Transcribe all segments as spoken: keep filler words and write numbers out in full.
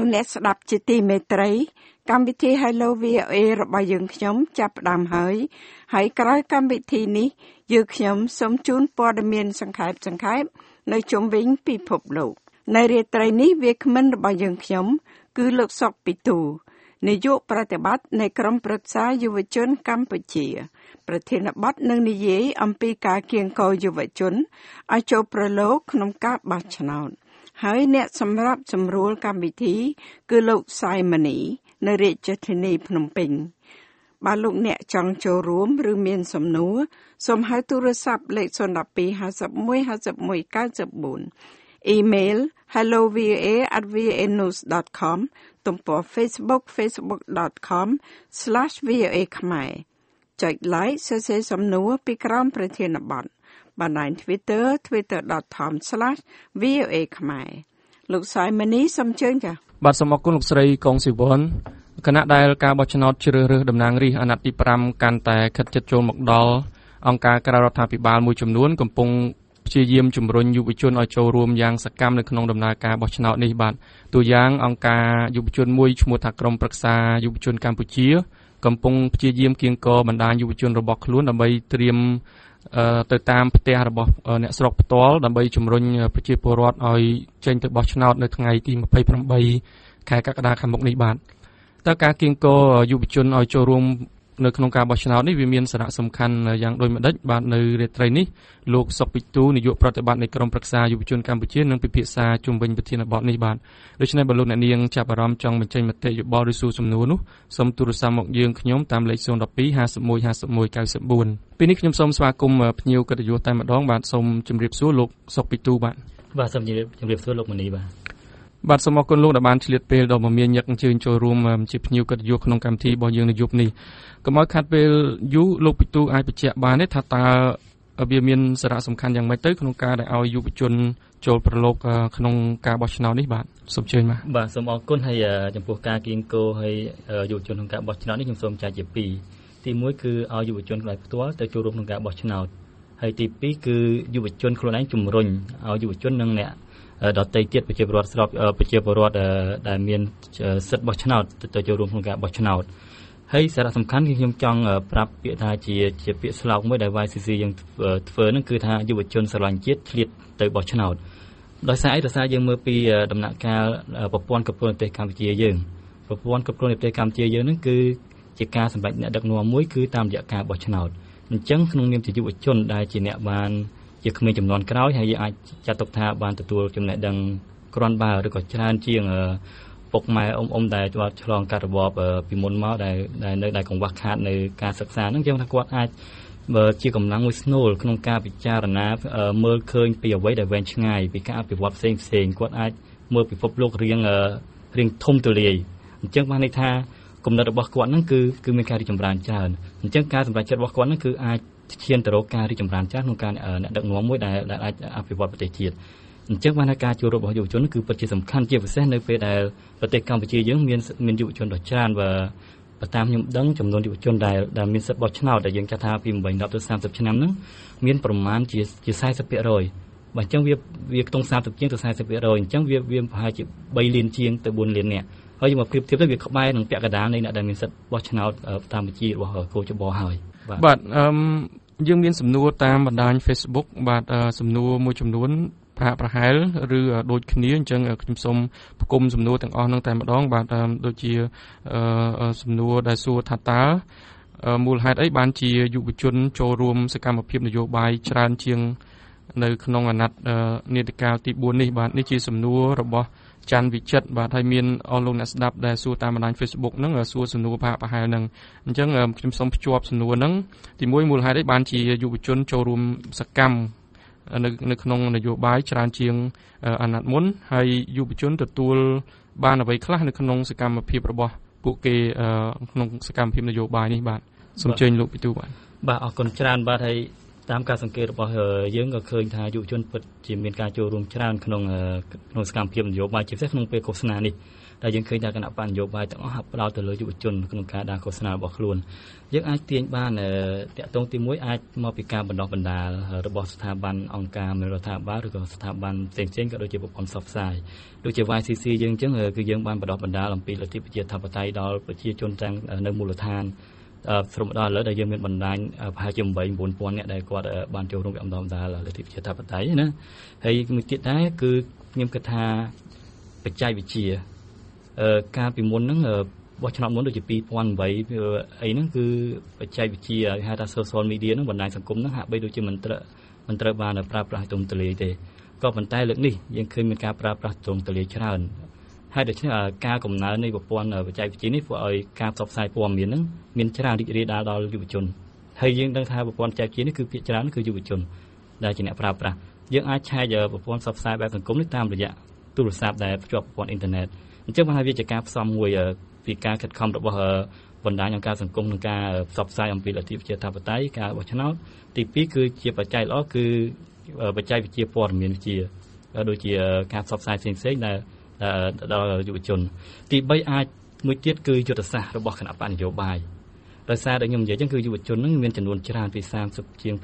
អ្នកស្ដាប់ជាទីមេត្រីកម្មវិធី Hello វី អូ เอ របស់យើងខ្ញុំចាប់ផ្ដើមហើយហើយក្រោយកម្មវិធីនេះយើងខ្ញុំសូមជូនព័ត៌មានសង្ខេបសង្ខេបនៅជុំវិញពិភពលោកនៅរាត្រីនេះវាគ្មិនរបស់យើងខ្ញុំគឺលោកសុកពីទូនាយកប្រតិបត្តិនៃក្រុមប្រឹក្សាយុវជនកម្ពុជាប្រធានបទនឹងនិយាយអំពីការគៀងគរយុវជនឲ្យចូលប្រឡូកក្នុងការបោះឆ្នោតហើយអ្នកសម្រាប់សម្រួលកម្មវិធីគឺលោកសៃម៉ានីនៅរាជធានីភ្នំពេញបើលោកអ្នកចង់ចូលរួមឬមានសំណួរសូមហៅទូរស័ព្ទលេខศูนย์ หนึ่ง สอง ห้า หนึ่ง ห้า หนึ่ง หนึ่ง เก้า สี่ អ៊ីមែល hello v o a at v o a news dot com ទំព័រ Facebook facebook dot com slash v o a ខ្មែរចុច like សរសេរសំណួរពីក្រោមប្រធានបទបណ្ដាញ Twitter twitter dot com slash v o a ខ្មែរលោកសៃម៉ានីសូមជើញចា៎បាទសូមអរគុណលោកស្រីកុងស៊ីវ៉ុនគណៈដែលការបោះឆ្នោតជ្រើសរើសតំណាងរាស្ត្រអាណត្តិទីប្រាំកាន់តែខិតជិតចូលមកដល់អង្គការក្រៅរដ្ឋាភិបាលមួយចំនួនកំពុងព្យាយាមជំរុញយុវជនឲ្យចូលរួមយ៉ាងសកម្មនៅក្នុងដំណើរការបោះឆ្នោតនេះបាទតួយ៉ាងអង្គការយុវជនមួយឈ្មោះថាក្រុមប្រឹក្សាយុវជនកម្ពុជាកំពុងព្យាយាមគៀងគរបណ្ដាញយុវជនរបស់ខ្លួនដើម្បីត្រៀមទៅតាមផ្ទះរបស់អ្នកស្រុកផ្ទាល់ដើម្បីជំរុញប្រជាពលរដ្ឋឲ្យចេញទៅបោះឆ្នោតនៅថ្ងៃទីยี่สิบแปดខែកក្កដាខាងមុខនេះបាទតើការគៀងគរយុវជនឲ្យចូលរួមនៅក្នុងការបោះឆ្នោតនេះវាមានសារៈសំខាន់យ៉ាងដូចម្តេចបាទនៅរាត្រីនេះលោកសុកពីទូនាយកប្រតិបត្តិនៃក្រុមប្រឹក្សាយុវជនកម្ពុជានឹងពិភាក្សាជុំវិញប្រធានបទនេះបាទដូច្នេះបើលោកអ្នកនាងចាប់អារម្មណ៍ចង់បញ្ចេញមតិយោបល់ឬសួរសំណួរនោះសូមទូរស័ព្ទមកយើងខ្ញុំតាមលេខศูนย์ หนึ่ง สอง ห้า หนึ่ง หนึ่ง ห้า หนึ่ง เก้า สี่ ពេលនេះខ្ញុំសូមស្វាគមន៍ភ្ញៀវកិត្តិយសតែម្ដងបាទសូមជម្រាបសួរលោកសុកពីទូបាទបាទសូមជម្រាបសួរលោកមនីបាទបាទសូមអរគុណលោកដែលបានឆ្លៀតពេលដ៏មមាញឹកអញ្ជើញចូលរួមជាភ្ញៀវកិត្តិយសក្នុងកម្មវិធីរបស់យើងនៅយប់នេះកុំឲ្យខាត់ពេលយូរលោកពីទូអាចបញ្ជាក់បានទេថាតើវាមានសារៈសំខាន់យ៉ាងម៉េចទៅក្នុងការដែលឲ្យយុវជនចូលប្រឡូកក្នុងការបោះឆ្នោតនេះបាទសូមអញ្ជើញបាទបាទសូមអរគុណហើយចំពោះការគៀងគរឲ្យយុវជនក្នុងការបោះឆ្នោតនេះខ្ញុំសូមចែកជាពីរទីមួយគឺឲ្យយុវជនខ្លួនឯងផ្ទាល់ទៅចូលរួមក្នុងការបោះឆ្នោតហើយទីពីរគឺយុវជនខ្លួនឯងជំរុញឲ្យយុវជននិងអ្នកដទៃទៀតប្រជាពលរដ្ឋស្របប្រជាពលរដ្ឋដែលមានសិទ្ធិបោះឆ្នោតទៅចូលរួមក្នុងការបោះឆ្នោតហើយសារៈសំខាន់គឺខ្ញុំចង់ប្រាប់ពាក្យថាជាជាពាក្យស្លោកមួយដែល វ៉ាយ ស៊ី ស៊ី យើងធ្វើហ្នឹងគឺថាយុវជនស្រឡាញ់ជាតិឆ្លៀតទៅបោះឆ្នោតដោយសារអីដោយសារយើងមើលពីដំណាក់កាលប្រព័ន្ធគ្រប់គ្រងប្រទេសកម្ពុជាយើងប្រព័ន្ធគ្រប់គ្រងប្រទេសកម្ពុជាយើងហ្នឹងគឺជាការសម្រេចអ្នកដឹកនាំមួយគឺតាមរយៈការបោះឆ្នោតអញ្ចឹងក្នុងនាមជាយុវជនដែលជាអ្នកបានជាក្មេងចំនួនក្រោយហើយយើងអាចចាត់ទុកថាបានទទួលចំណេះដឹងគ្រាន់បើឬក៏ច្រើនជាងពុកម៉ែអ៊ំអ៊ំដែលគាត់ឆ្លងកាត់របបពីមុនមកដែលនៅដែលកង្វះខាតនៅការសិក្សាហ្នឹងយើងថាគាត់អាចជាកម្លាំងមួយស្នូលក្នុងការពិចារណាមើលឃើញពីអ្វីដែលវែងឆ្ងាយពីការអភិវឌ្ឍផ្សេងផ្សេងគាត់អាចមើលពិភពលោករៀងរៀងធំទូលាយអញ្ចឹងបានន័យថាគំនិតរបស់គាត់ហ្នឹងគឺគឺមានការរីកចម្រើនច្រើនអញ្ចឹងការសម្រេចចិត្តរបស់គាត់ហ្នឹងគឺអាចឈានទៅរកការរីកចម្រើនច្រើនក្នុងការអ្នកដឹកនាំមួយដែលដែលអាចអភិវឌ្ឍប្រទេសជាតិអញ្ចឹងបានថាការចូលរួមរបស់យុវជនគឺពិតជាសំខាន់ជាពិសេសនៅពេលដែលប្រទេសកម្ពុជាយើងមានមានយុវជនដ៏ច្រើនvàបើតាមខ្ញុំដឹងចំនួនយុវជនដែលដែលមានសិទ្ធិបោះឆ្នោតដែលយើងចាត់ថាពីeight ដល់ទៅthirtyឆ្នាំហ្នឹងមានប្រមាណជាជាforty percentបើអញ្ចឹងវាវាខ្ទង់thirtyជាងទៅforty percentអញ្ចឹងវាវាប្រហែលជាthreeលានជាងទៅfourលាននាក់ហើយយើងមកប្រៀបធៀបទៅវាក្បែរនឹងពាក់កណ្ដាលនៃអ្នកដែលមានសិទ្ធិបោះឆ្នោតតាមបញ្ជីរបស់កោចបហើយបាទអឺយើងមានសំណួរតាមបណ្ដាញ Facebook បាទសំណួរមួយចំនួនប្រហាក់ប្រហែលឬដូចគ្នាអញ្ចឹងខ្ញុំសូមផ្គុំសំណួរទាំងអស់ហ្នឹងតែម្ដងបាទដូចជាសំណួរដែលសួរថាតើមូលហេតុអីបានជាយុវជនចូលរួមសកម្មភាពនយោបាយច្រើនជាងនៅក្នុងអាណត្តិនីតិកាលទីfourនេះបាទនេះជាសំណួររបស់ច័ន្ទវិចិត្របាទហើយមានអស់លោកអ្នកស្ដាប់ដែលសួរតាមបណ្ដាញ Facebook ហ្នឹងសួរសំណួរប្រហាក់ប្រហែលហ្នឹងអញ្ចឹងខ្ញុំសូមភ្ជាប់សំណួរហ្នឹងទីមួយមូលហេតុអីបានជាយុវជនចូលរួមសកម្មនៅនៅក្នុងនយោបាយច្រើនជាងអាណត្តិមុនហើយយុវជនទទួលបានអ្វីខ្លះនៅក្នុងសកម្មភាពរបស់ពួកគេក្នុងសកម្មភាពនយោបាយនេះបាទសូមអញ្ជើញលោកពីទូបាទបាទអរគុណច្រើនបាទហើយតាមការសង្កេតរបស់យើងក៏ឃើញថាយុវជនពិតជាមានការចូលរួមច្រើនក្នុងក្នុងសកម្មភាពនយោបាយជាពិសេសក្នុងពេលឃោសនានេះដែលយើងឃើញថាគណៈបកនយោបាយទាំងអស់ហាក់ផ្ដោតទៅលើយុវជនក្នុងការដាក់ឃោសនារបស់ខ្លួនយើងអាចទាញបានតាក់ទងទីមួយអាចមកពីការបណ្ដុះបណ្ដាលរបស់ស្ថាប័នអង្គការមិនរដ្ឋាភិបាលឬក៏ស្ថាប័នផ្សេងៗក៏ដូចជាប្រព័ន្ធផ្សព្វផ្សាយដូចជា វ៉ាយ ស៊ី ស៊ី យើងអញ្ចឹងគឺយើងបានបណ្ដុះបណ្ដាលអំពីលទ្ធិប្រជាធិបតេយ្យដល់ប្រជាជនទាំងនៅមូលដ្ឋានស្រុំដល់ឥឡូវដែលយើងមានបណ្ដាញប្រហែលជាeight 9,000នាក់ដែលគាត់បានចូលរួមវគ្គបណ្ដុះបណ្ដាលលទ្ធិប្រជាធិបតេយ្យណាហើយមួយទៀតដែរគឺខ្ញុំគិតថាបច្ចេកវិទ្យាការពីមុនហ្នឹងបោះឆ្នោតមុនដូចជាtwo thousand eightអីហ្នឹងគឺបច្ចេកវិទ្យាហៅថា social media ហ្នឹងបណ្ដាញសង្គមហ្នឹងហាក់បីដូចជាមិនត្រូវមិនត្រូវបានប្រើប្រាស់ទូទៅលេទេក៏ប៉ុន្តែលើកនេះយើងឃើញមានការប្រើប្រាស់ទូទៅលេច្រើនហើយដូច្នេះការកំណើននៃប្រព័ន្ធបច្ចេកវិទ្យានេះធ្វើឲ្យការផ្សព្វផ្សាយព័ត៌មានហ្នឹងមានច្រើនរីករាលដាលដល់យុវជនហើយយើងដឹងថាប្រព័ន្ធបច្ចេកវិទ្យានេះគឺភាគច្រើនគឺយុវជនដែលជាអ្នកប្រើប្រាស់យើងអាចឆែកប្រព័ន្ធផ្សព្វផ្សាយបែបសង្គមនេះតាមរយៈទូរស័ព្ទដែលភ្ជាប់ប្រព័ន្ធអ៊ីនធឺណិតអញ្ចឹងបានវាជាការផ្សំមួយពីការខិតខំរបស់បណ្ដាញអង្គការសង្គមក្នុងការផ្សព្វផ្សាយអំពីលទ្ធិប្រជាធិបតេយ្យការបោះឆ្នោតទីពីរគឺជាបច្ច័យល្អគឺបច្ចេកវិទ្យាព័ត៌មានវិទ្យាដូចជាការផ្សព្វផ្សាយផ្សេងៗដែលដល់យុវជនទីបីអាចមួយទៀតគឺយុទ្ធសាស្ត្ររបស់គណៈបកនយោបាយដោយសារដែលខ្ញុំនិយាយចឹងគឺយុវជនហ្នឹងមានចំនួនច្រើនពី30ជាង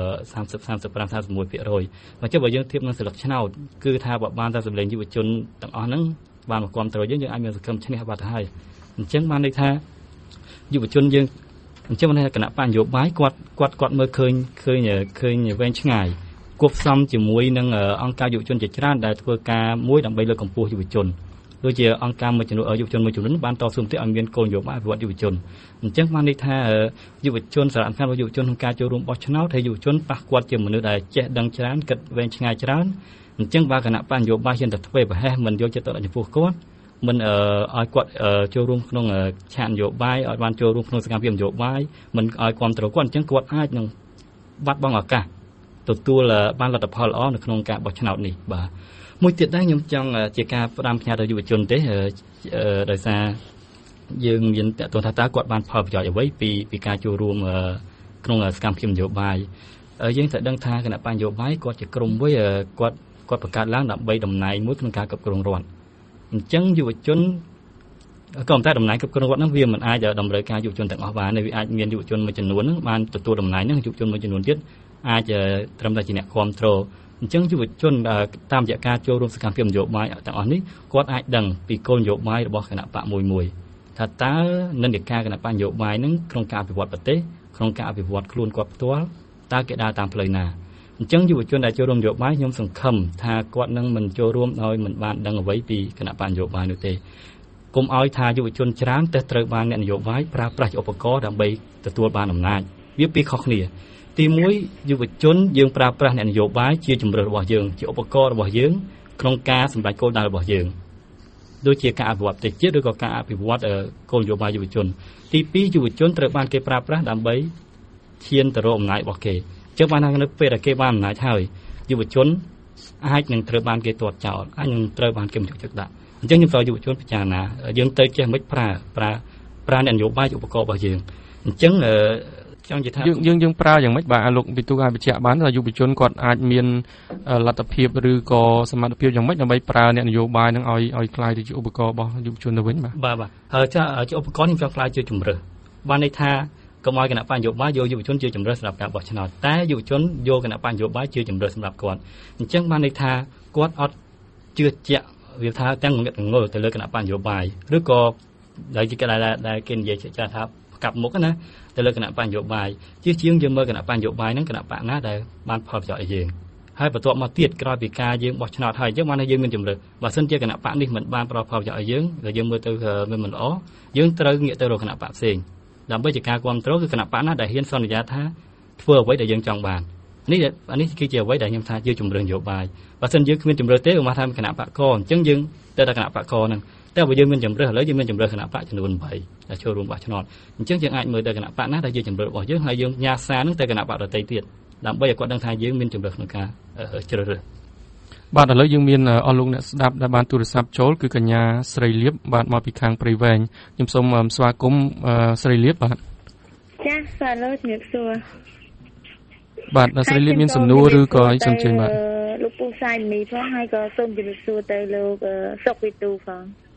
30 35 36%អញ្ចឹងបើយើងធៀបនឹងសិលឹកឆ្នោតគឺថាបើបានតែសម្លេងយុវជនទាំងអស់ហ្នឹងបានមកគ្រប់គ្រងយើងយើងអាចមានសង្ឃឹមឈ្នះបាត់ទៅហើយអញ្ចឹងបានន័យថាយុវជនយើងអញ្ចឹងបានន័យថាគណៈបកនយោបាយគាត់គាត់គាត់មើលឃើញឃើញឃើញវែងឆ្ងាយគប់ផ្សំជាមួយនឹងអង្គការយុវជនជាច្រើនដែលធ្វើការមួយដើម្បីលើកកម្ពស់យុវជនដូចជាអង្គការមួយចំនួនយុវជនមួយចំនួនបានតស៊ូមតិឲ្យមានគោលនយោបាយអភិវឌ្ឍយុវជនអញ្ចឹងបានន័យថាយុវជនសារៈសំខាន់របស់យុវជនក្នុងការចូលរួមបោះឆ្នោតហើយយុវជនប៉ះគាត់ជាមនុស្សដែលចេះដឹងច្រើនគិតវែងឆ្ងាយច្រើនអញ្ចឹងបើគណៈបកនយោបាយហ៊ានតែធ្វើប្រហែសមិនយកចិត្តទុកដាក់ចំពោះគាត់មិនឲ្យគាត់ចូលរួមក្នុងឆាកនយោបាយឲ្យបានចូលរួមក្នុងសកម្មភាពនយោបាយមិនឲ្យគ្រប់គ្រងគាត់អញ្ចឹងគាត់អាចនឹងបាត់បង់ឱកាសទទួលបានលទ្ធផលល្អនៅក្នុងការបោះឆ្នោតនេះបាទមួយទៀតដែរខ្ញុំចង់ជាការផ្ដាំផ្ញើដល់យុវជនទេដោយសារយើងមានតើតើថាតើគាត់បានផលប្រយោជន៍អ្វីពីពីការចូលរួមក្នុងសកម្មភាពនយោបាយយើងត្រូវដឹងថាគណៈបញ្ញយោបាយគាត់ជាក្រុមមួយគាត់គាត់បង្កើតឡើងដើម្បីតំណែងមួយក្នុងការគ្រប់គ្រងរដ្ឋអញ្ចឹងយុវជនក៏តែតំណែងគ្រប់គ្រងរដ្ឋហ្នឹងវាមិនអាចតម្រូវការយុវជនទាំងអស់បានវាអាចមានយុវជនមួយចំនួនហ្នឹងបានទទួលតំណែងហ្នឹងយុវជនមួយចំនួនទៀតអាចត្រឹមតែជាអ្នកគ្រប់គ្រងអញ្ចឹងយុវជនតាមរយៈការចូលរួមសកម្មភាពនយោបាយទាំងអស់នេះគាត់អាចដឹងពីគោលនយោបាយរបស់គណៈបកមួយមួយថាតើនិន្នាការគណៈបកនយោបាយហ្នឹងក្នុងការអភិវឌ្ឍប្រទេសក្នុងការអភិវឌ្ឍខ្លួនគាត់ផ្ទាល់តើគេដើរតាមផ្លូវណាអញ្ចឹងយុវជនដែលចូលរួមនយោបាយខ្ញុំសង្ឃឹមថាគាត់នឹងមិនចូលរួមដោយមិនបានដឹងអ្វីពីគណៈបកនយោបាយនោះទេកុំឲ្យថាយុវជនច្រើនតែត្រូវបានអ្នកនយោបាយប្រើប្រាស់ជាឧបករណ៍ដើម្បីទទួលបានអំណាចវាពីរខុសគ្នាទីមួយយុវជនយើងប្រើប្រាស់អ្នកនយោបាយជាជំរើសរបស់យើងជាឧបករណ៍របស់យើងក្នុងការសម្រេចគោលដៅរបស់យើងដូចជាការអភិវឌ្ឍប្រទេសជាតិឬក៏ការអភិវឌ្ឍគោលនយោបាយយុវជនទីពីរយុវជនត្រូវបានគេប្រើប្រាស់ដើម្បីឈានទៅរកអំណាចរបស់គេអញ្ចឹងបានថានៅពេលដែលគេបានអំណាចហើយយុវជនអាចនឹងត្រូវបានគេទាត់ចោលអាចនឹងត្រូវបានគេមិនយកចិត្តដាក់អញ្ចឹងខ្ញុំសូមយុវជនពិចារណាយើងទៅចេះមិនប្រើប្រើប្រើអ្នកនយោបាយជាឧបករណ៍របស់យើងអញ្ចឹងចង់និយាយថាយើងយើងយើងប្រើយ៉ាងម៉េចបាទលោកវិទូអាចបញ្ជាក់បានថាយុវជនគាត់អាចមានលទ្ធភាពឬក៏សមត្ថភាពយ៉ាងម៉េចដើម្បីប្រើអ្នកនយោបាយនឹងឲ្យឲ្យក្លាយទៅជាឧបករណ៍របស់យុវជនទៅវិញបាទបាទបាទហើយចាជាឧបករណ៍នេះចង់ក្លាយជាជំរើសបានន័យថាកុំឲ្យគណៈបញ្ញយោបាយយកយុវជនជាជំរើសសម្រាប់ការបោះឆ្នោតតែយុវជនយកគណៈបញ្ញយោបាយជាជំរើសសម្រាប់គាត់អញ្ចឹងបានន័យថាគាត់អត់ជឿជាក់វាថាទាំងងងឹតងល់ទៅលើគណៈបញ្ញយោបាយឬក៏ដែលគេដែលគេនិយាយចាស់ថាកាប់មុខណាទៅលើគណៈបញ្ញយោបាយជាជាងយើងមើលគណៈបញ្ញយោបាយហ្នឹងគណៈបកណាដែលបានផលប្រយោជន៍ឲ្យយើងហើយបន្ទាប់មកទៀតក្រោយពីការយើងបោះឆ្នោតហើយអញ្ចឹងបានថាយើងមានជំរឿបើសិនជាគណៈបកនេះមិនបានផ្ដល់ផលប្រយោជន៍ឲ្យយើងហើយយើងមើលទៅវាមិនល្អយើងត្រូវងាកទៅរកគណៈបកផ្សេងដើម្បីជាការគ្រប់គ្រងគឺគណៈបកណាដែលហ៊ានសន្យាថាធ្វើអ្វីដែលយើងចង់បាននេះនេះគឺជាអ្វីដែលខ្ញុំថាជាជំរឿនយោបាយបើសិនយើងគ្មានជំរឿទេឧមាថាគណៈបកកអញ្ចឹងយើងទៅដល់គណៈបកកហ្នឹងតែបើយើងមានជំរឿឥឡូវយើងមានជំរឿគណៈបកចំនួនeightដែលចូលរួមបោះឆ្នោតអញ្ចឹងយើងអាចមើលទៅគណៈបកណាដែលជាជំរឿរបស់យើងហើយយើងញ៉ាសារហ្នឹងទៅគណៈបកដទៃទៀតដើម្បីឲ្យគាត់ដឹងថាយើងមានជំរឿក្នុងការជ្រើសរើសបាទឥឡូវយើងមានអស់លោកអ្នកស្ដាប់ដែលបានទូរស័ព្ទចូលគឺកញ្ញាស្រីលៀបបាទមកពីខាងព្រៃវែងខ្ញុំសូមស្វាគមន៍ស្រីលៀបបាទចាសសាឡូជំរាបសួរបាទស្រីលៀបមានសំណួរឬក៏អីសូមជើញបាទលោកពូសាយមីផងហើយក៏សូមជំរាបសួរទៅលោកសុកវិទូផង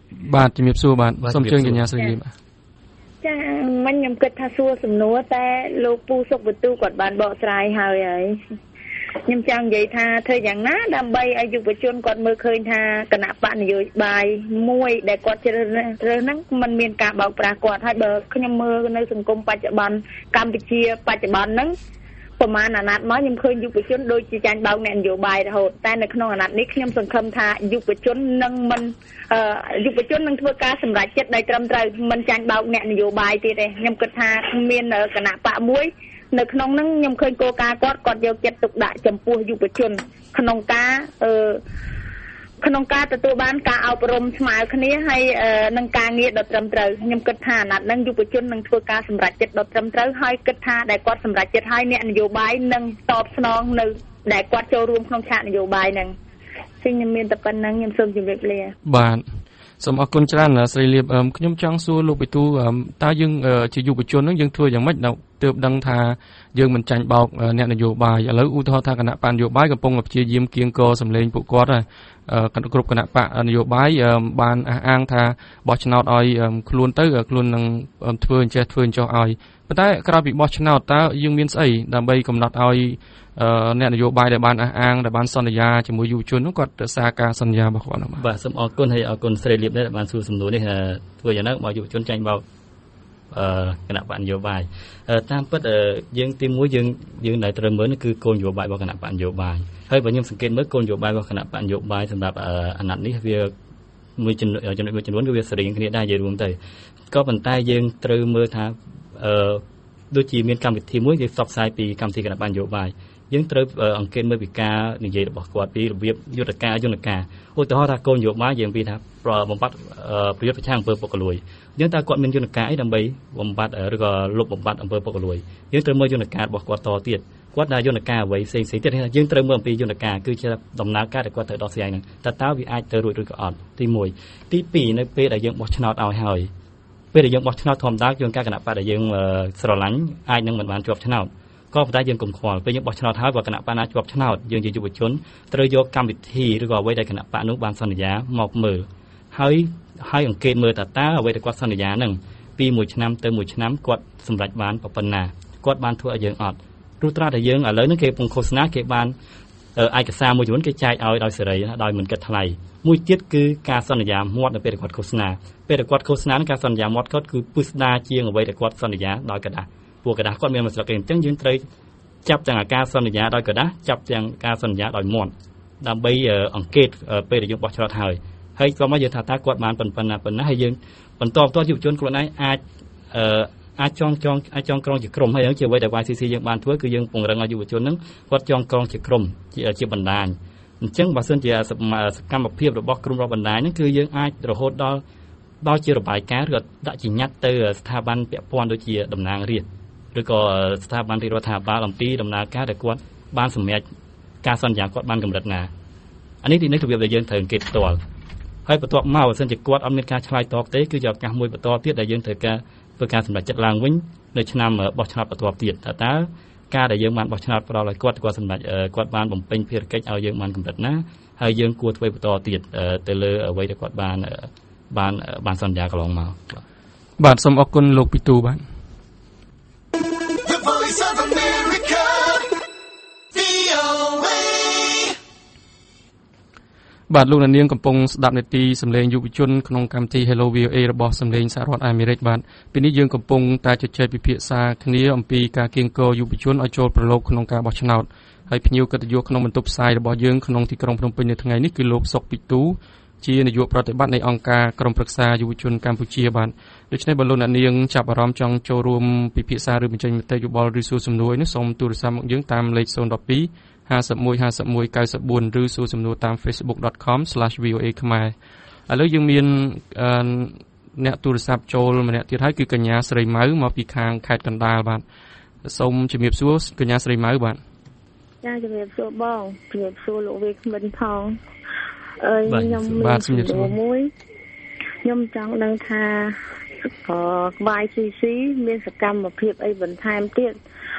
បាទជំរាបសួរបាទសូមអញ្ជើញកញ្ញាស្រីលីបាទចាមិញខ្ញុំគិតថាសួរសំណួរតែលោកពូសុកវិទូគាត់បានបកស្រាយហើយហើយខ្ញុំចង់និយាយថាធ្វើយ៉ាងណាដើម្បីឲ្យយុវជនគាត់មើលឃើញថាគណៈបកនយោបាយមួយដែលគាត់ជ្រើសរើសហ្នឹងมันមានការបោកប្រាស់គាត់ហើយបើខ្ញុំមើលនៅសង្គមបច្ចុប្បន្នកម្ពុជាបច្ចុប្បន្នហ្នឹងប្រហែលអាណត្តិមកខ្ញុំឃើញយុវជនដូចជាចាញ់បោកអ្នកនយោបាយរហូតតែនៅក្នុងអាណត្តិនេះខ្ញុំសង្ឃឹមថាយុវជននឹងមិនយុវជននឹងធ្វើការសម្រេចចិត្តដោយត្រឹមត្រូវមិនចាញ់បោកអ្នកនយោបាយទៀតទេខ្ញុំគិតថាមានគណៈបកមួយនៅក្នុងហ្នឹងខ្ញុំឃើញគោលការណ៍គាត់គាត់យកចិត្តទុកដាក់ចំពោះយុវជនក្នុងការអឺក្នុងការទទួលបានការអប់រំស្មើគ្នាហើយនឹងការងារដ៏ត្រឹមត្រូវខ្ញុំគិតថាអាណត្តិហ្នឹងយុវជននឹងធ្វើការសម្រេចចិត្តដ៏ត្រឹមត្រូវហើយគិតថាដែលគាត់សម្រេចចិត្តហើយអ្នកនយោបាយនឹងតបស្នងនៅដែលគាត់ចូលរួមក្នុងឆាកនយោបាយហ្នឹងซึ่งខ្ញុំមានតែប៉ុណ្្នឹងខ្ញុំសូមជម្រាបលាបាទសូមអរគុណច្រើនស្រីលៀបខ្ញុំចង់សួរលោកប៊ីទូតើយើងជាយុវជនហ្នឹងយើងធ្វើយ៉ាងម៉េចដល់ទើបដឹងថាយើងមិនចាញ់បោកអ្នកនយោបាយឥឡូវឧទាហរណ៍ថាគណៈបកនយោបាយកំពុងព្យាយាមគៀងគរសម្លេងពួកគាត់ហើយគ្រប់គណៈបកនយោបាយបានអះអាងថាបោះឆ្នោតឲ្យខ្លួនទៅខ្លួននឹងធ្វើអញ្ចេះធ្វើអញ្ចោះឲ្យប៉ុន្តែក្រោយពីបោះឆ្នោតតើយើងមានស្អីដើម្បីកំណត់ឲ្យអ្នកនយោបាយដែលបានអះអាងដែលបានសន្យាជាមួយយុវជននោះគាត់រក្សាការសន្យារបស់គាត់បាទសូមអរគុណហើយអរគុណស្រីលៀបដែលបានសួរសំណួរនេះធ្វើយ៉ាងណាមកយុវជនចាញ់បោកអឺគណៈបកនយោបាយតាមពិតយើងទីមួយយើងយើងដែលត្រូវមើលគឺគោលនយោបាយរបស់គណៈបកនយោបាយហើយបើខ្ញុំសង្កេតមើលគោលនយោបាយរបស់គណៈបកនយោបាយសម្រាប់អាណត្តិនេះវាមួយចំណុចចំណុចមួយចំនួនគឺវាសេរីគ្នាដែរនិយាយរួមទៅក៏ប៉ុន្តែយើងត្រូវមើលថាអឺដូចជាមានកម្មវិធីមួយគេផ្សព្វផ្សាយពីកម្មវិធីគណៈបកនយោបាយយើងត្រូវអង្កេតមើលពីការនិយាយរបស់គាត់ពីរបៀបយុទ្ធការយន្តការឧទាហរណ៍ថាគោលនយោបាយយើងពីថាបំបត្តិប្រយុទ្ធប្រឆាំងអំពើពុករលួយយើងតើគាត់មានយន្តការអីដើម្បីបំបត្តិឬក៏លុបបំបត្តិអំពើពុករលួយយើងត្រូវមើលយន្តការរបស់គាត់តទៀតគាត់ដែលយន្តការអ្វីផ្សេងៗទៀតយើងត្រូវមើលអំពីយន្តការគឺជាដំណើរការដែលគាត់ត្រូវដោះស្រាយហ្នឹងតើតើវាអាចទៅរួចឬក៏អត់ទីមួយទីពីរនៅពេលដែលយើងបោះឆ្នោតឲ្យហើយពេលដែលយើងបោះឆ្នោតធម្មតាយើងការគណៈបកដែលយើងស្រឡាញ់អាចនឹងមិនបានជាប់ឆ្នោតក៏ប៉ុន្តែយើងកុំខ្វល់ពេលយើងបោះឆ្នោតហើយបើគណៈបកណាជាប់ឆ្នោតយើងជាយុវជនត្រូវយកកម្មវិធីឬក៏អ្វីដែលគណៈបកនោះបានសន្យាមកមើលហើយហើយអង្កេតមើលតើតើអ្វីដែលគាត់សន្យាហ្នឹងពីមួយឆ្នាំទៅមួយឆ្នាំគាត់សម្រេចបានប៉ុណ្ណាគាត់បានធ្វើឲ្យយើងអត់ព្រោះត្រាតែយើងឥឡូវហ្នឹងគេពងឃោសនាគេបានឯកសារមួយចំនួនគេចែកឲ្យដោយសេរីដោយមិនគិតថ្លៃមួយទៀតគឺការសន្យាមាត់នៅពេលគាត់ឃោសនាពេលគាត់ឃោសនាការសន្យាមាត់គាត់គឺពុស្ដាជាងអ្វីដែលគាត់សន្យាដោយកដាស់ពួកកដាស់គាត់មានមួយស្លឹកឯងអញ្ចឹងយើងត្រូវចាប់ទាំងការសន្យាដោយកដាស់ចាប់ទាំងការសន្យាដោយមាត់ដើម្បីអង្កេតពេលដែលយើងបោះឆ្នោតហើយហើយក៏មកយើងថាតើគាត់បានប៉ុណ្ណាប៉ុណ្ណាហើយយើងបន្តបន្តយុវជនខ្លួនឯងអាចអឺអាចចងចងអាចចងក្រងជាក្រុមហើយហ្នឹងជាអ្វីដែល វ៉ៃ ស៊ី ស៊ី យើងបានធ្វើគឺយើងពង្រឹងឲ្យយុវជនហ្នឹងគាត់ចងក្រងជាក្រុមជាជាបណ្ដាញអញ្ចឹងបើសិនជាសកម្មភាពរបស់ក្រុមរបស់បណ្ដាញហ្នឹងគឺយើងអាចរហូតដល់ដល់ជារបាយការណ៍ឬក៏ដាក់ជាញត្តិទៅស្ថាប័នពាក់ព័ន្ធដូចជាតំណាងរាស្ត្រឬក៏ស្ថាប័នរាជរដ្ឋាភិបាលអំពីដំណើរការដែលគាត់បានសម្រេចការសន្យាគាត់បានកម្រិតណាអានេះទីនេះរបៀបដែលយើងត្រូវអង្កេតផ្ទាល់ហើយបន្ទាប់មកបើសិនជាគាត់អត់មានការឆ្លើយតបទេគឺជាឱកាសមួយបន្តទៀតដែលយើងត្រូវការធ្វើការសម្រេចចិត្តឡើងវិញនៅឆ្នាំបោះឆ្នោតបន្ទាប់ទៀតតើតើការដែលយើងបានបោះឆ្នោតផ្ដល់ឲ្យគាត់គាត់សម្រេចគាត់បានបំពេញភារកិច្ចឲ្យយើងបានកម្រិតណាហើយយើងគួរធ្វើបន្តទៀតទៅលើអ្វីដែលគាត់បានបានបានសន្យាកន្លងមកបាទសូមអរគុណលោកពីទូបាទបាទលោកនាងកំពុងស្ដាប់នាទីសម្លេងយុវជនក្នុងកម្មវិធី Hello វី អូ េ របស់សម្លេងសហរដ្ឋអាមេរិកបាទពេលនេះយើងកំពុងតែជជែកពិភាក្សាគ្នាអំពីការគៀងគរយុវជនឲ្យចូលប្រឡូកក្នុងការបោះឆ្នោតហើយភ្ញៀវកិត្តិយសក្នុងបន្ទប់ផ្សាយរបស់យើងក្នុងទីក្រុងភ្នំពេញនៅថ្ងៃនេះគឺលោកសុកពីទូជានាយកប្រតិបត្តិនៃអង្គការក្រុមប្រឹក្សាយុវជនកម្ពុជាបាទដូច្នេះបើលោកអ្នកនាងចាប់អារម្មណ៍ចង់ចូលរួមពិភាក្សាឬបញ្ចេញមតិយោបល់ឬសួរសំណួរនេះសូមទូរស័ព្ទមកយើងតាមលេខศูนย์ หนึ่ง สอง ห้าหนึ่ง ห้าหนึ่ง เก้า เก้า สี่ ឬសួរសំណួរតាម facebook dot com slash v o a ខ្មែរឥឡូវយើងមានអ្នកទូរស័ព្ទចូលម្នាក់ទៀតហើយគឺកញ្ញាស្រីម៉ៅមកពីខាងខេត្តកណ្ដាលបាទសូមជំរាបសួរកញ្ញាស្រីម៉ៅបាទចាជំរាបសួរបងជំរាបសួរលោកវាគ្មិនផងអើយខ្ញុំបាទជំរាបសួរមួយខ្ញុំចង់ដឹងថាអឺ វ៉ៃ ស៊ី ស៊ី មានសកម្មភាពអីបន្ថែមទៀត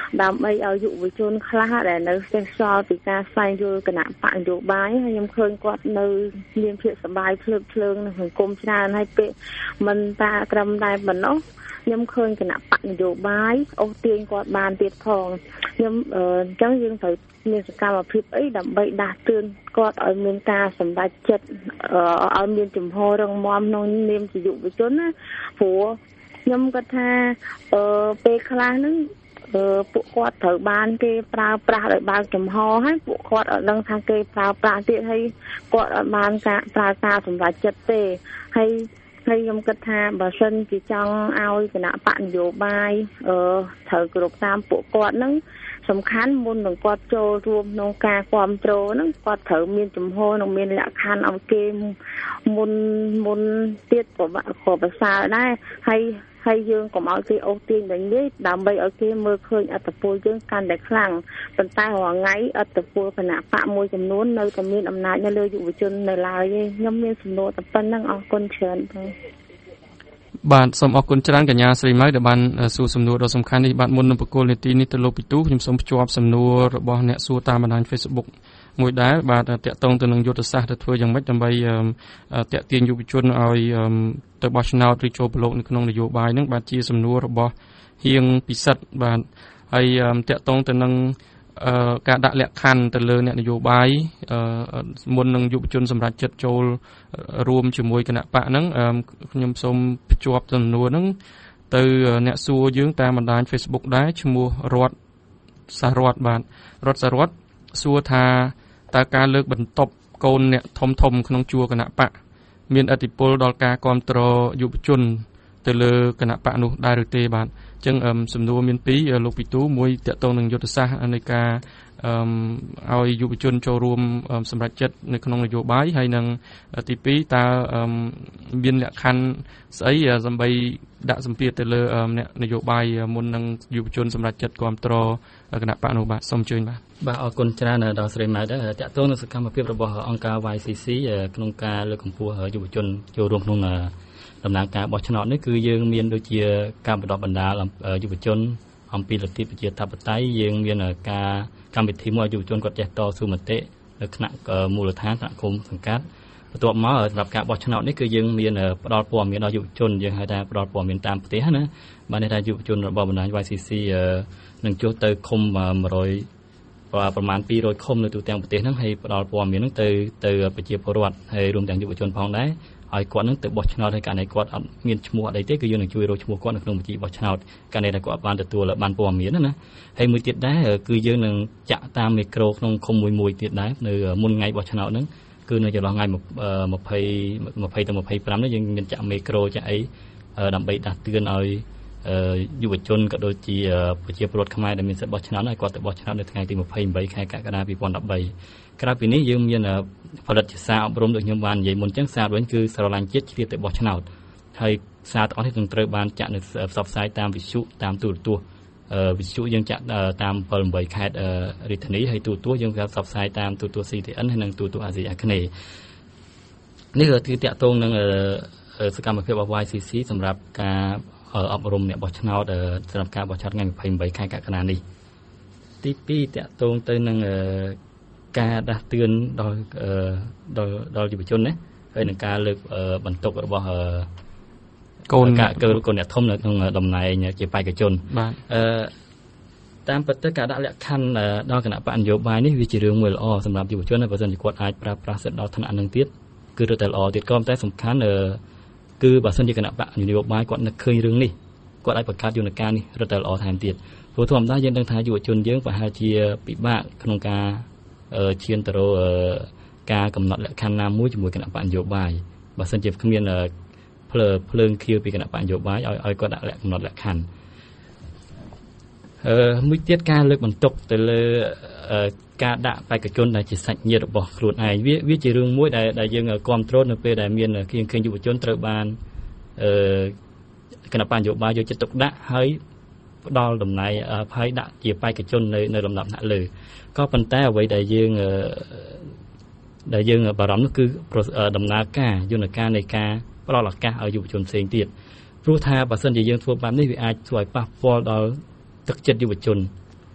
ដើម្បីឲ្យយុវជនខ្លះដែលនៅសេសសល់ពីការស្វែងយល់គណៈបកនយោបាយហើយខ្ញុំឃើញគាត់នៅមានភាពសប្បាយភ្លើបភ្លើងនៅសង្គមច្រើនហើយពេលមិនតាត្រឹមតែប៉ុណ្ណោះខ្ញុំឃើញគណៈបកនយោបាយអូសទាញគាត់បានទៀតផងខ្ញុំអញ្ចឹងយើងត្រូវមានសកម្មភាពអីដើម្បីដាស់តឿនគាត់ឲ្យមានការសម្រេចចិត្តឲ្យមានជំហររឹងមាំក្នុងនាមជាយុវជនណាព្រោះខ្ញុំគាត់ថាអឺពេលខ្លះហ្នឹងអឺពួកគាត់ត្រូវបានគេប្រើប្រាស់ដោយបើកចំហហើយពួកគាត់អត់ដឹងថាគេប្រើប្រាស់ទៀតហើយគាត់អត់បានការប្រើការសម្រេចចិត្តទេហើយហើយខ្ញុំគិតថាបើសិនជាចង់ឲ្យគណៈបកនយោបាយអឺត្រូវគ្រប់តាមពួកគាត់ហ្នឹងសំខាន់មុននឹងគាត់ចូលរួមក្នុងការគ្រប់គ្រងហ្នឹងគាត់ត្រូវមានជំហរនិងមានលក្ខខណ្ឌឲ្យគេមុនមុនទៀតក៏ក៏ប្រសើរដែរហើយហើយយើងកុំឲ្យគេអូសទាញដូចនេះដើម្បីឲ្យគេមើលឃើញអត្តពលយើងកាន់តែខ្លាំងប៉ុន្តែរាល់ថ្ងៃអត្តពលគណៈបកមួយចំនួននៅតែមានអំណាចនៅលើយុវជននៅឡើយទេខ្ញុំមានសំណួរតែប៉ុណ្្នឹងអរគុណច្រើនបងបាទសូមអរគុណច្រើនកញ្ញាស្រីម៉ៅដែលបានសួរសំណួរដ៏សំខាន់នេះបាទមុននឹងបកគលនីតិនេះទៅលោកពិទូខ្ញុំសូមភ្ជាប់សំណួររបស់អ្នកសួរតាមបណ្ដាញ Facebook មួយដែរបាទតាក់ទងទៅនឹងយុទ្ធសាស្ត្រទៅធ្វើយ៉ាងម៉េចដើម្បីតាក់ទាញយុវជនឲ្យទៅបោះឆ្នោតឬចូលប្រឡូកនៅក្នុងនយោបាយហ្នឹងបាទជាសំណួររបស់ហៀងពិសិដ្ឋបាទហើយតាក់ទងទៅនឹងការដាក់លក្ខខណ្ឌទៅលើអ្នកនយោបាយមុននឹងយុវជនសម្រាប់ចិត្តចូលរួមជាមួយគណៈបកហ្នឹងខ្ញុំសូមភ្ជាប់សំណួរហ្នឹងទៅអ្នកសួរយើងតាមបណ្ដាញ Facebook ដែរឈ្មោះរតសារ៉ាត់បាទរតសារ៉ាត់សួរថាតើការលើកបន្ទប់កូនអ្នកធំធំក្នុងជួរគណៈបកមានឥទ្ធិពលដល់ការគ្រប់គ្រងយុវជនទៅលើគណៈបកនោះដែរឬទេបាទអញ្ចឹងសំណួរមានពីរលោកពិទូមួយតកតងនឹងយុទ្ធសាស្ត្រនៃការឲ្យយុវជនចូលរួមសម្រេចចិត្តនៅក្នុងនយោបាយហើយនិងទីពីរតើមានលក្ខខណ្ឌស្អីដើម្បីដាក់សម្ពាធទៅលើអ្នកនយោបាយមុននឹងយុវជនសម្រេចចិត្តគ្រប់គ្រងគណៈបកនោះបាទសូមអញ្ជើញបាទបាទអរគុណច្រើនដល់ស្រីម៉ៅដែរតកតងនឹងសកម្មភាពរបស់អង្គការ វ៉ាយ ស៊ី ស៊ី ក្នុងការលើកកម្ពស់យុវជនចូលរួមក្នុងដំណើរការបោះឆ្នោតនេះគឺយើងមានដូចជាការបណ្ដុះបណ្ដាលយុវជនអំពីលទ្ធិប្រជាធិបតេយ្យយើងមានការកម្មវិធីមួយយុវជនគាត់ចេះតស៊ូមតិនៅថ្នាក់មូលដ្ឋានថ្នាក់គុំសង្កាត់បន្ទាប់មកសម្រាប់ការបោះឆ្នោតនេះគឺយើងមានផ្ដល់ព័ត៌មានដល់យុវជនយើងហៅថាផ្ដល់ព័ត៌មានតាមផ្ទះណាបានន័យថាយុវជនរបស់បណ្ដាញ វ៉ាយ ស៊ី ស៊ី នឹងចុះទៅឃុំ100ប្រមាណពីររយឃុំនៅទូទាំងប្រទេសហ្នឹងហើយផ្ដល់ព័ត៌មានហ្នឹងទៅទៅប្រជាពលរដ្ឋហើយរួមទាំងយុវជនផងដែរឲ្យគាត់នឹងទៅបោះឆ្នោតហើយកាលណាគាត់អត់មានឈ្មោះអីទេគឺយើងនឹងជួយរកឈ្មោះគាត់នៅក្នុងបញ្ជីបោះឆ្នោតកាលណាគាត់បានទទួលបានព័ត៌មានណាហើយមួយទៀតដែរគឺយើងនឹងចាក់តាមមីក្រូក្នុងឃុំមួយមួយទៀតដែរនៅមុនថ្ងៃបោះឆ្នោតហ្នឹងគឺនៅចន្លោះថ្ងៃ20 20ទៅ25នេះយើងមានចាក់មីក្រូចាក់អីដើម្បីដាស់តឿនឲ្យយុវជនក៏ដូចជាប្រជាពលរដ្ឋខ្មែរដែលមានសិទ្ធិបោះឆ្នោតហើយគាត់ទៅបោះឆ្នោតនៅថ្ងៃទី28ខែកក្កដា2013ក្រៅពីនេះយើងមានផលិតជាសារអប់រំដូចខ្ញុំបាននិយាយមុនអញ្ចឹងសារវិញគឺស្រឡាញ់ជាតិឆ្លៀតទៅបោះឆ្នោតហើយសារទាំងអស់នេះនឹងត្រូវបានចាក់នៅផ្សព្វផ្សាយតាមវិទ្យុតាមទូរទស្សន៍វិទ្យុយើងចាក់តាម7 8ខេត្តរាជធានីហើយទូរទស្សន៍យើងផ្សព្វផ្សាយតាមទូរទស្សន៍ ស៊ី ទី អិន ហើយនិងទូរទស្សន៍អាស៊ីអាគ្នេយ៍នេះគឺតាក់ទងនឹងសកម្មភាពរបស់ វ៉ាយ ស៊ី ស៊ី សម្រាប់ការអប់រំអ្នកបោះឆ្នោតសម្រាប់ការបោះឆ្នោតថ្ងៃ28ខែកក្កដានេះទីពីរតាក់ទងទៅនឹងការដាស់តឿនដល់ដល់ដល់យុវជនណាហើយនឹងការលើកបន្ទុករបស់កូនកូនអ្នកធំនៅក្នុងតំណែងជាបេក្ខជនបាទអឺតាមពិតទៅការដាក់លក្ខខណ្ឌដល់គណៈបកនយោបាយនេះវាជារឿងមួយល្អសម្រាប់យុវជនហើយបើមិនជាគាត់អាចប្រើប្រាស់សិទ្ធិដល់ឋានៈនឹងទៀតគឺរត់តែល្អទៀតក៏តែសំខាន់គឺបើសិនជាគណៈបកនយោបាយគាត់នឹកឃើញរឿងនេះគាត់អាចបង្កើតយន្តការនេះរត់តែល្អថែមទៀតព្រោះធម្មតាយើងដឹងថាយុវជនយើងប្រហែលជាពិបាកក្នុងការឈានទៅរកការកំណត់លក្ខខណ្ឌណាមួយជាមួយគណៈបកនយោបាយបើសិនជាគ្មានភ្លើភ្លើងខៀវពីគណៈបកនយោបាយឲ្យឲ្យគាត់ដាក់លក្ខកំណត់លក្ខខណ្ឌអឺមួយទៀតការលើកបន្ទុកទៅលើការដាក់បេក្ខជនដែលជាសាច់ញាតិរបស់ខ្លួនឯងវាវាជារឿងមួយដែលដែលយើងគ្រប់គ្រងនៅពេលដែលមានគៀងឃើញយុវជនត្រូវបានអឺគណៈបកនយោបាយយកចិត្តទុកដាក់ហើយផ្ដល់តំណែងហើយដាក់ជាបេក្ខជននៅនៅលំដាប់ថ្នាក់លើក៏ប៉ុន្តែអ្វីដែលយើងដែលយើងបារម្ភនោះគឺដំណើរការយន្តការនៃការផ្ដល់ឱកាសឲ្យយុវជនផ្សេងទៀតព្រោះថាបើសិនជាយើងធ្វើបែបនេះវាអាចធ្វើឲ្យប៉ះពាល់ដល់ទឹកចិត្តយុវជន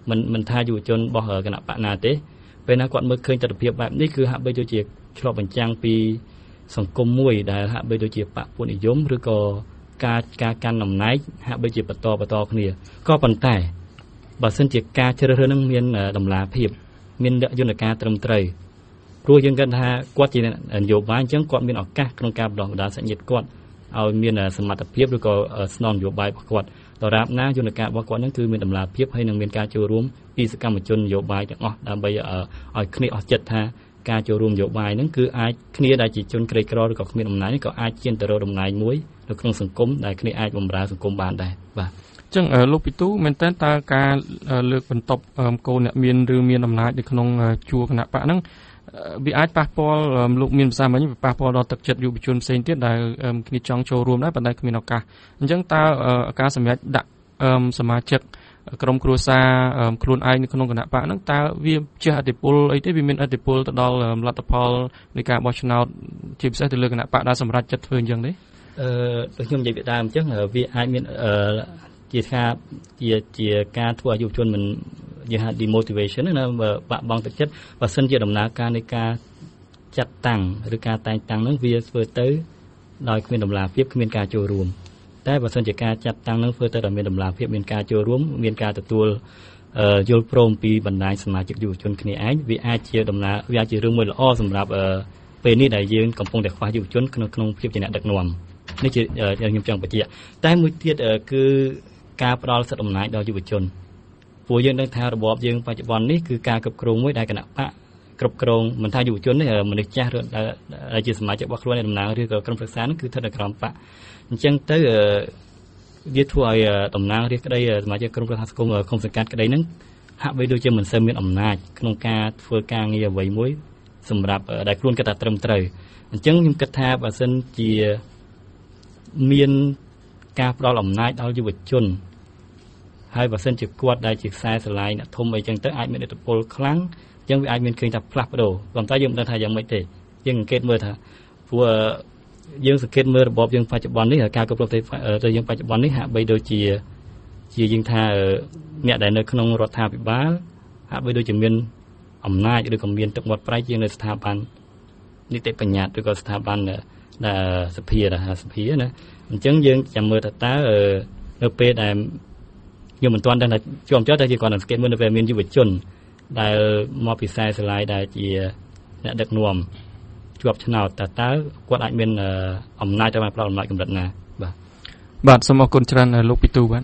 មិនមិនថាយុវជនរបស់គណៈបកណាទេពេលណាគាត់មើលឃើញទស្សនវិជ្ជាបែបនេះគឺហាក់បីដូចជាឆ្លុះបញ្ចាំងពីសង្គមមួយដែលហាក់បីដូចជាបកពួកនិយមឬក៏ការការកាន់អំណាចហាក់បីជាបន្តបន្តគ្នាក៏ប៉ុន្តែបើសិនជាការជ្រើសរើសនឹងមានតម្លាភាពមានយន្តការត្រឹមត្រូវព្រោះយើងគិតថាគាត់ជានយោបាយអញ្ចឹងគាត់មានឱកាសក្នុងការបណ្ដុះបណ្ដាលសាច់ញាតិគាត់ឲ្យមានសមត្ថភាពឬក៏ស្នងនយោបាយរបស់គាត់ដរាបណាយន្តការរបស់គាត់នឹងគឺមានតម្លាភាពហើយនឹងមានការចូលរួមពីសកម្មជននយោបាយទាំងអស់ដើម្បីឲ្យគ្នាអស់ចិត្តថាការចូលរួមនយោបាយហ្នឹងគឺអាចគ្នាដែលជាជនក្រីក្រឬក៏គ្មានអំណាចក៏អាចឈានទៅរកតំណែងមួយនៅក្នុងសង្គមដែលគ្នាអាចបម្រើសង្គមបានដែរបាទអញ្ចឹងលោកពីទូមែនតើតើការលើកបន្ទប់កូនអ្នកមានឬមានអំណាចនៅក្នុងជួរគណៈបកហ្នឹងវាអាចប៉ះពាល់លោកមានភាសាមិញប៉ះពាល់ដល់ទឹកចិត្តយុវជនផ្សេងទៀតដែលគ្នាចង់ចូលរួមដែរប៉ុន្តែគ្មានឱកាសអញ្ចឹងតើការសម្រេចដាក់សមាជិកក្រុមគ្រួសារខ្លួនឯងនៅក្នុងគណៈបកហ្នឹងតើវាជះឥទ្ធិពលអីទេវាមានឥទ្ធិពលទៅដល់លទ្ធផលនៃការបោះឆ្នោតជាពិសេសទៅលើគណៈបកដែលសម្រេចចិត្តធ្វើអញ្ចឹងទេអឺដូចខ្ញុំនិយាយពីដើមអញ្ចឹងវាអាចមានជាថាជាជាការធ្វើឲ្យយុវជនមិននិយាយថា demotivation ណាបាក់បង់ទឹកចិត្តបើសិនជាដំណើរការនៃការចាត់តាំងឬការតែងតាំងហ្នឹងវាធ្វើទៅដោយគ្មានតម្លាភាពគ្មានការចូលរួមតែបើសិនជាការចាត់តាំងនឹងធ្វើទៅដោយមានតម្លាភាពមានការចូលរួមមានការទទួលយល់ព្រមពីបណ្ដាញសមាជិកយុវជនគ្នាឯងវាអាចជាដំណើរវាអាចជារឿងមួយល្អសម្រាប់ពេលនេះដែលយើងកំពុងតែខ្វះយុវជនក្នុងក្នុងភាពជាអ្នកដឹកនាំនេះជាខ្ញុំចង់បញ្ជាក់តែមួយទៀតគឺការផ្ដល់សិទ្ធិអំណាចដល់យុវជនពួកយើងដឹងថារបបយើងបច្ចុប្បន្ននេះគឺការគ្រប់គ្រងមួយដែលគណៈបកគ្រប់គ្រងមិនថាយុវជនទេមនុស្សចាស់ដែលជាសមាជិករបស់ខ្លួនតំណាងឬក៏ក្រុមប្រឹក្សានោះគឺស្ថិតនៅក្រោមបកអញ្ចឹងទៅវាធ្វើឲ្យតំណាងរាស្ត្រក្តីសមាជិកក្រុមប្រឹក្សាសង្គមឃុំសង្កាត់ក្តីហ្នឹងហាក់បីដូចជាមិនសូវមានអំណាចក្នុងការធ្វើការងារអ្វីមួយសម្រាប់ដែលខ្លួនគិតថាត្រឹមត្រូវអញ្ចឹងខ្ញុំគិតថាបើសិនជាមានការផ្ដល់អំណាចដល់យុវជនហើយបើសិនជាគាត់ដែលជាខ្សែស្រឡាយអ្នកធំអីចឹងទៅអាចមានឥទ្ធិពលខ្លាំងអញ្ចឹងវាអាចមានឃើញថាផ្លាស់ប្ដូរប៉ុន្តែយើងមិនដឹងថាយ៉ាងម៉េចទេយើងសង្កេតមើលថាព្រោះយើងសង្កេតមើលរបបយើងបច្ចុប្បន្ននេះការគ្រប់គ្រងទៅយើងបច្ចុប្បន្ននេះហាក់បីដូចជាជាយើងថាអ្នកដែលនៅក្នុងរដ្ឋាភិបាលហាក់បីដូចជាមានអំណាចឬក៏មានទឹកមាត់ប្រៃជាងនៅស្ថាប័ននីតិបញ្ញត្តិឬក៏ស្ថាប័នដែលសភារដ្ឋសភាណាអញ្ចឹងយើងចាំមើលថាតើនៅពេលដែលខ្ញុំមិនទាន់ដឹងថាជាប់ចោតតែជាគាត់នឹងសង្កេតមើលនៅពេលមានយុវជនដែលមកពីខ្សែស្រឡាយដែលជាអ្នកដឹកនាំជាប់ឆ្នោតតើតើគាត់អាចមានអំណាចទៅបានផ្ដល់អំណាចកម្រិតណាបាទបាទសូមអរគុណច្រើនលោកពីទូបាទ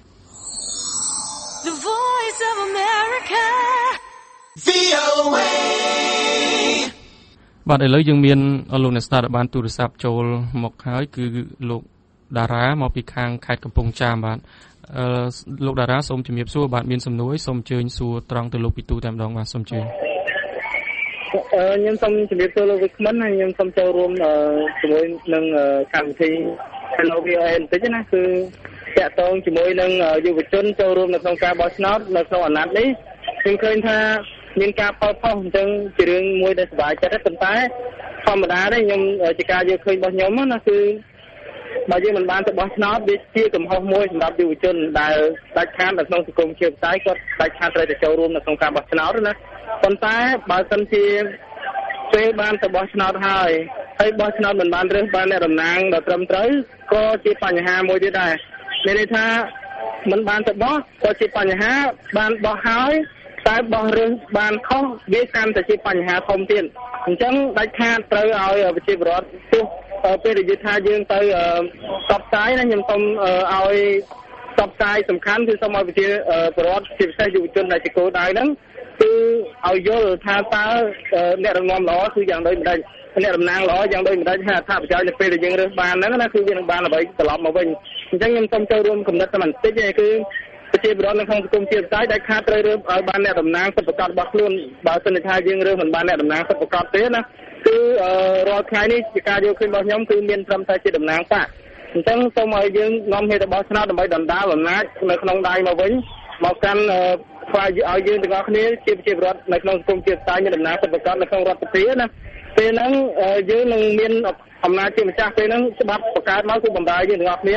The Voice of America វី អូ เอបាទឥឡូវយើងមានលោកអ្នកស្ដាប់បានទូរស័ព្ទចូលមកហើយគឺលោកតារាមកពីខាងខេត្តកំពង់ចាមបាទអឺលោកតារាសូមជំរាបសួរបាទមានសំណួរសូមអញ្ជើញសួរត្រង់ទៅលោកពីទូតែម្ដងបាទសូមអញ្ជើញអឺខ្ញុំសូមជម្រាបសួរលោកវិក្កាមហើយខ្ញុំសូមចូលរួមជាមួយនឹងកម្មវិធី Hello វី អូ เอ បន្តិចណាគឺតាក់ទងជាមួយនឹងយុវជនចូលរួមនៅក្នុងការបោះឆ្នោតនៅក្នុងអាណត្តិនេះខ្ញុំឃើញថាមានការផលផុសអញ្ចឹងជារឿងមួយដែលសប្បាយចិត្តប៉ុន្តែធម្មតាទេខ្ញុំជាការយកឃើញរបស់ខ្ញុំណាគឺបើយើងមិនបានទៅបោះឆ្នោតវាជាកំហុសមួយសម្រាប់យុវជនដែលដាច់ខាតនៅក្នុងសង្គមជាផ្សាយគាត់ដាច់ខាតត្រូវតែចូលរួមនៅក្នុងការបោះឆ្នោតណាប៉ុន្តែបើសិនជាពេលបានទៅបោះឆ្នោតហើយហើយបោះឆ្នោតមិនបានរើសបានអ្នកតំណាងដ៏ត្រឹមត្រូវក៏ជាបញ្ហាមួយទៀតដែរមានន័យថាមិនបានទៅបោះក៏ជាបញ្ហាបានបោះហើយតែបោះរើសបានខុសវាកាន់តែជាបញ្ហាធំទៀតអញ្ចឹងដាច់ខាតត្រូវឲ្យប្រជាពលរដ្ឋទោះពេលនិយាយថាយើងទៅផ្សព្វផ្សាយណាខ្ញុំសូមឲ្យផ្សព្វផ្សាយសំខាន់គឺសូមឲ្យប្រជាពលរដ្ឋជាពិសេសយុវជនដែលជាគោលដៅហ្នឹងគឺឲ្យយល់ថាតើអ្នកដឹកនាំល្អគឺយ៉ាងដូចម្ដេចអ្នកតំណាងល្អយ៉ាងដូចម្ដេចហើយអត្ថប្រយោជន៍នៅពេលដែលយើងរើសបានហ្នឹងណាគឺវានឹងបានអ្វីត្រឡប់មកវិញអញ្ចឹងខ្ញុំសូមចូលរួមគំនិតតែបន្តិចទេគឺប្រជាពលរដ្ឋនៅក្នុងសង្គមជាផ្សាយដែលខាតត្រូវរើសឲ្យបានអ្នកតំណាងសិទ្ធិប្រកបរបស់ខ្លួនបើសិនថាយើងរើសមិនបានអ្នកតំណាងសិទ្ធិប្រកបទេណាគឺរាល់ថ្ងៃនេះជាការយកឃើញរបស់ខ្ញុំគឺមានត្រឹមតែជាតំណាងបកអញ្ចឹងសូមឲ្យយើងនាំគ្នាទៅបោះឆ្នោតដើម្បីដណ្ដើមអំណាចនៅក្នុងដៃមកវិញមកកាន់ខ្វាយឲ្យយើងទាំងអស់គ្នាជាប្រជាពលរដ្ឋនៅក្នុងសង្គមជាផ្សាយមានតំណាងសិទ្ធិប្រកបនៅក្នុងរដ្ឋសភាណាពេលហ្នឹងយើងនឹងមានអំណាចជាម្ចាស់ពេលហ្នឹងច្បាប់បង្កើតមកគឺបំរើយើងទាំងអស់គ្នាឯង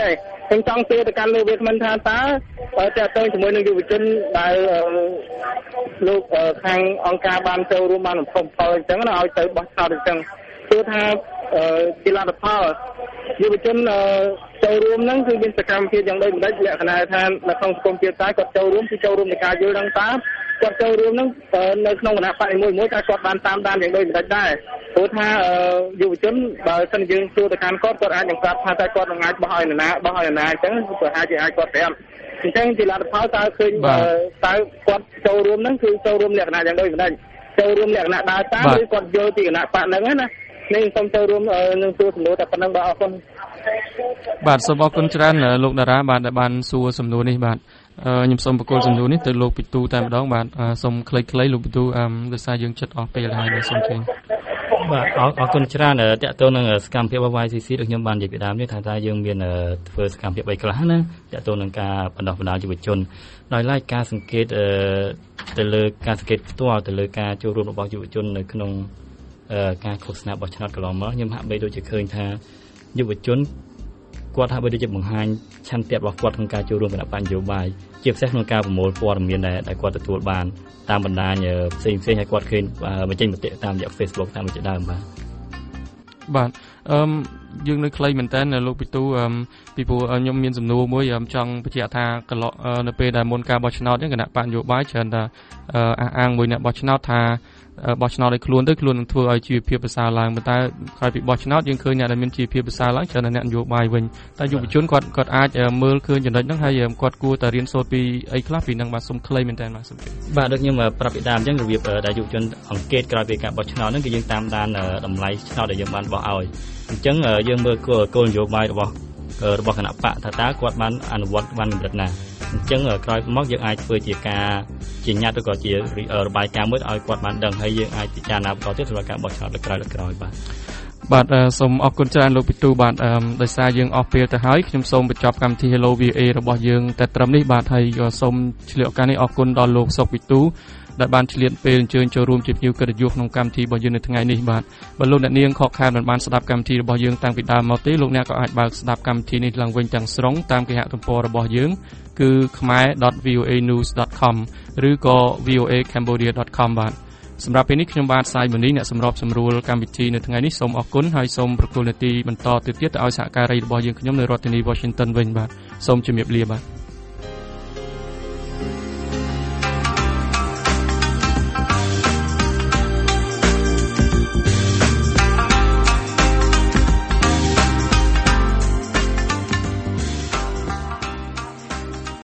ខ្ញុំចង់សួរទៅកាន់លោកវាគ្មិនថាតើតើតើជាមួយនឹងយុវជនដែលលោកខាងអង្គការបានចូលរួមបានបំផុសផលអញ្ចឹងណាឲ្យទៅបោះឆ្នោតអញ្ចឹងគឺថាជាលទ្ធផលយុវជនចូលរួមហ្នឹងគឺមានសកម្មភាពយ៉ាងដូចម្ដេចលក្ខណៈថានៅក្នុងសង្គមជាតិតែគាត់ចូលរួមគឺចូលរួមในការយល់ដឹងតើគាត់ចូលរួមហ្នឹងនៅក្នុងគណៈបកមួយមួយតែគាត់បានតាមដានយ៉ាងដូចម្ដេចដែរព្រោះថាយុវជនបើសិនយើងសួរទៅកាន់គាត់គាត់អាចនឹងប្រាប់ថាតើគាត់នឹងអាចបោះឲ្យនរណាបោះឲ្យនរណាអញ្ចឹងប្រហែលជាអាចគាត់ប្រាប់អញ្ចឹងជាលទ្ធផលតើឃើញតើគាត់ចូលរួមហ្នឹងគឺចូលរួមលក្ខណៈយ៉ាងដូចម្ដេចចូលរួមលក្ខណៈដើរតាមឬគាត់យល់ពីគណៈបកហ្នឹងណានេះសូមចូលរួមនឹងសួរសំណួរតែប៉ុណ្្នឹងបាទអរគុណបាទសូមអរគុណច្រើនលោកតារាបាទដែលបានសួរសំណួរនេះបាទខ្ញុំសូមបកគោលសំណួរនេះទៅលោកពិទូតែម្ដងបាទសូមខ្លីៗលោកពិទូអឺដោយសារយើងចិត្តអស់ពេលហើយសូមជឿបាទអរគុណច្រើនតើតើនឹងសកម្មភាព វ៉ាយ ស៊ី ស៊ី ដូចខ្ញុំបាននិយាយពីដើមនេះថាតើយើងមានធ្វើសកម្មភាពបីខ្លះណាតើតើនឹងការបណ្ដុះបណ្ដាលយុវជនដោយឡែកការសង្កេតទៅលើការសង្កេតផ្ទាល់ទៅលើការចូលរួមរបស់យុវជននៅក្នុងការឃោសនាបោះឆ្នោតកន្លងមកខ្ញុំហាក់បីដូចជាឃើញថាយុវជនគាត់ហាក់បីដូចជាបង្ហាញឆន្ទៈរបស់គាត់ក្នុងការចូលរួមគណៈបកនយោបាយជាពិសេសក្នុងការប្រមូលព័ត៌មានដែលគាត់ទទួលបានតាមបណ្ដាញផ្សេងផ្សេងឲ្យគាត់ឃើញបញ្ចេញមតិតាមរយៈ Facebook តាមជាដើមបាទបាទអឺយើងនៅខ្លីមែនតើលោកពិទូអឺពីព្រោះខ្ញុំមានសំណួរមួយចង់បញ្ជាក់ថាកន្លងនៅពេលដែលមុនការបោះឆ្នោតគណៈបកនយោបាយច្រើនតែអះអាងមួយអ្នកបោះឆ្នោតថាបោះឆ្នោតឲ្យខ្លួនទៅខ្លួននឹងធ្វើឲ្យជីវភាពប្រសើរឡើងប៉ុន្តែក្រោយពីបោះឆ្នោតយើងឃើញអ្នកដែលមានជីវភាពប្រសើរឡើងច្រើនតែអ្នកនយោបាយវិញតែយុវជនគាត់គាត់អាចមើលឃើញចំណុចហ្នឹងហើយគាត់គួរតែរៀនសូត្រពីអីខ្លះពីហ្នឹងបាទសូមខ្លីមែនតើបាទសូមបាទដូចខ្ញុំប្រាប់ពីដើមអញ្ចឹងរបៀបដែលយុវជនអង្កេតក្រោយពីការបោះឆ្នោតហ្នឹងគឺយើងតាមដានតម្លៃឆ្នោតដែលយើងបានបោះឲ្យអញ្ចឹងយើងមើលគោលនយោបាយរបស់របស់គណៈបកថាតើគាត់បានអនុវត្តបានកម្រិតណាអញ្ចឹងក្រោយមកយើងអាចធ្វើជាការជាញត្តិឬក៏ជារបាយការណ៍មួយឲ្យគាត់បានដឹងហើយយើងអាចពិចារណាបន្តទៀតសម្រាប់ការបោះឆ្នោតលើក្រោយលើក្រោយបាទបាទសូមអរគុណច្រើនលោកពិទូបាទដោយសារយើងអស់ពេលទៅហើយខ្ញុំសូមបញ្ចប់កម្មវិធី Hello វី អូ អេ របស់យើងតែត្រឹមនេះបាទហើយក៏សូមឆ្លៀតឱកាសនេះអរគុណដល់លោកសុកពិទូដែលបានឆ្លៀតពេលអញ្ជើញចូលរួមជាភ្ញៀវកិត្តិយសក្នុងកម្មវិធីរបស់យើងនៅថ្ងៃនេះបាទបើលោកអ្នកនាងខកខានមិនបានស្ដាប់កម្មវិធីរបស់យើងតាំងពីដើមមកទេលោកអ្នកក៏អាចបើកស្ដាប់កម្មវិធីនេះឡើងវិញទាំងស្រុងតាមគេហទំព័ររបស់យើងគឺ khmer dot v o a news dot com ឬក៏ v o a cambodia dot com បាទសម្រាប់ពេលនេះខ្ញុំបាទសាយមនីអ្នកសម្របសម្រួលកម្មវិធីនៅថ្ងៃនេះសូមអរគុណហើយសូមប្រគល់នាទីបន្តទៅទៀតទៅឲ្យសហការីរបស់យើងខ្ញុំនៅរដ្ឋធានី Washington វិញបាទសូមជម្រាបលាបាទ